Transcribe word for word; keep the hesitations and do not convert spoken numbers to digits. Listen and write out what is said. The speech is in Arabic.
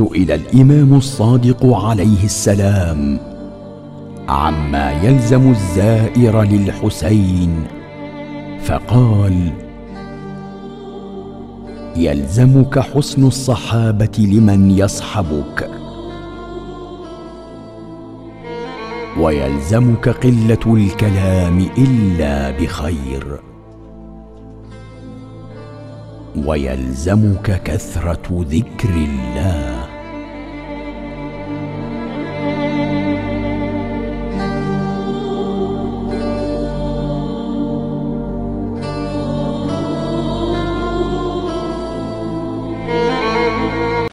سئل الإمام الصادق عليه السلام عما يلزم الزائر للحسين، فقال: يلزمك حسن الصحابة لمن يصحبك، ويلزمك قلة الكلام إلا بخير، ويلزمك كثرة ذكر الله.